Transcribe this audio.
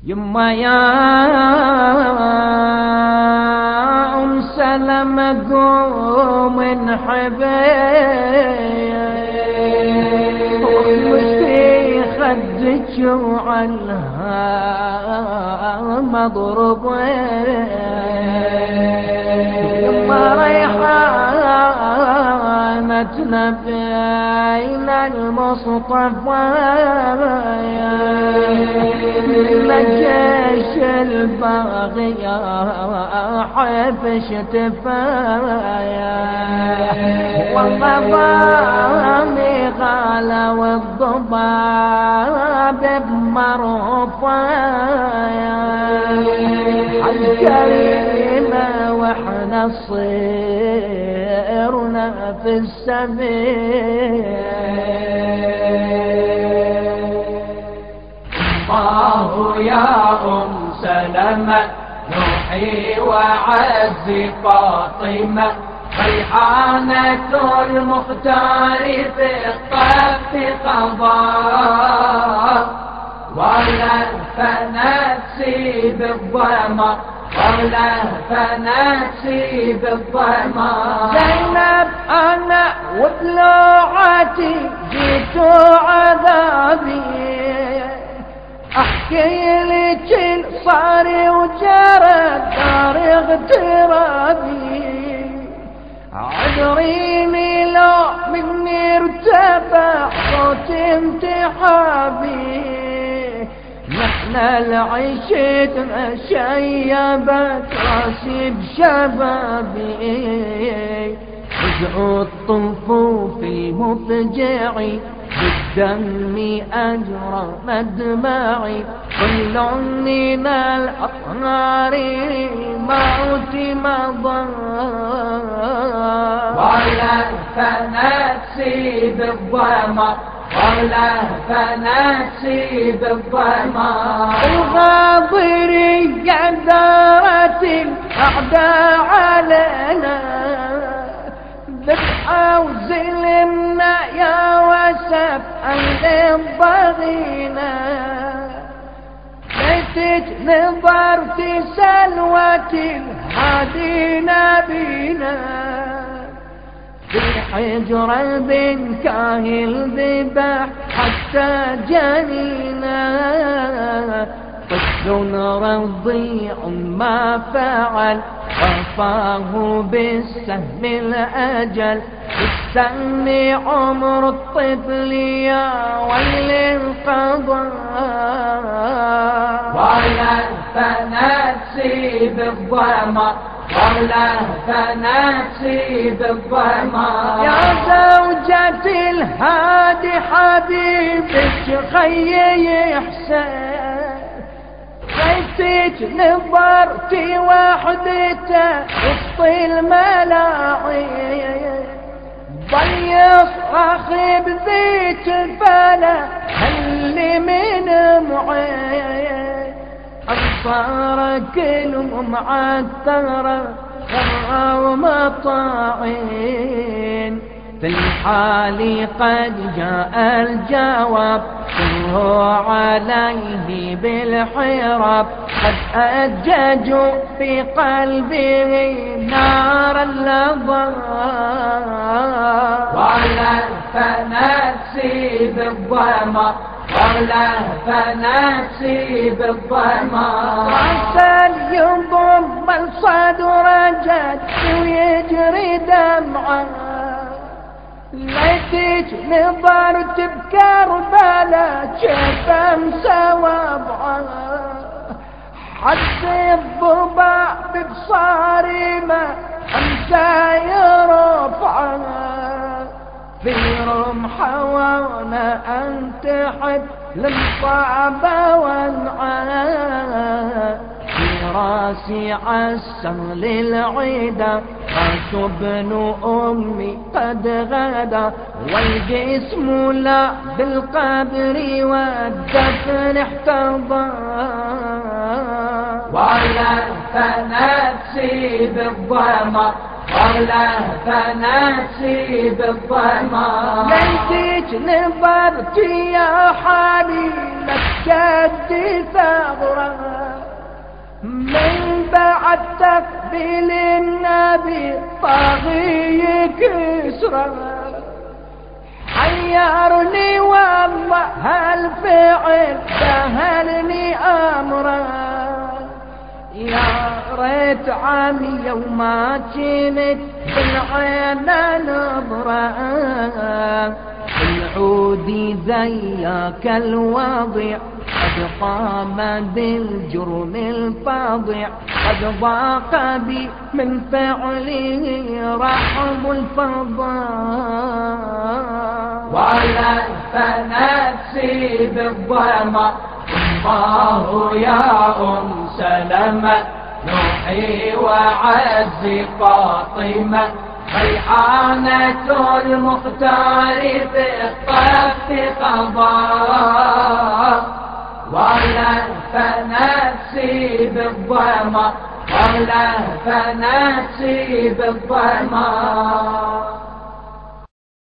يما يا أم سلمة قوم انحبيت ومشي خدك وعنها مضروبين يما ريحانتنا بين المصطفى لجيش الباغية حبش تفايا والله ضامي غالى والضباب بمرفايا الكريمة واحنا صيرنا في السبيل. الله يا أم سلمة نوحي وعز فاطمة ريحانة المختار في الطف قضاء ولا فنفسي بالظما ولا فنفسي بالظما. زينب أنا وطلوعتي جيت عذابي احكي لك صار وجرى دار اغترابي عذريني لو مني ارتفع صوت انتحابي نحنا العيشتنا شيبت راسي بشبابي جزء الطفوف المضجعي بالدم أجرى مدمعي كل من الأطهار موت مضى ولا فنفسي بالظما ولا فنفسي بالظما. الغاضري قدرت الأعداء علينا ذبحة وزلمنا يا وسف عند الضغينة ليتك نظرت سلوة الهادي نبينا في حجر البنكاهل ذبح حتى جنينا طفل رضيع ما فعل وفاه بالسهم الأجل بالسهم عمر الطفل يا ويل القضاء ولا فنفسي بالظما ولا فنفسي بالظما. يا زوجة الهادي حبيبك خيي حسين ليتك نظرتي وحدته وسط الملاعين ضي صراخ بذيك الفلا اللي من معين أنصار كلهم معثرة خرى ومطاعين في الحال قد جاء الجواب سروا عليه بالحراب قد أججوا في قلبه نار اللظى ولا فنفسي بالظما ولا فنفسي بالظما. عسى يضم الصدر جد ويجري دمعه ليتك نظرت بكربلاء شفا مسوابعه حد الضباع ببصارمه امسى يرفعه في رمحه وانا انتحت للصعبه وانعاه في راسي عسر للعيدة راس ابن أمي قد غدا والجسم لا بالقبر والدفن احتضى ولا فنفسي بالظما ولا فنفسي بالظما. ليتك نظرت يا حالي لك ثغرة من بعد تقبيل النبي طاغي كسرة. حيرني والله هالفعل سهلني أمره. يا ريت عمي يوما كنت بالعين نظرة العودي زيك الوضيع قد قام بالجرم الفاضع. قد ضاق بي من فعله رحم الفضاء ولا فنفسي بالظما. الله يا سلمة نوحي وعز فاطمة ريحانة المختار في الطف قضاء. ولا فنفسي بالظما ولا فنفسي بالظما.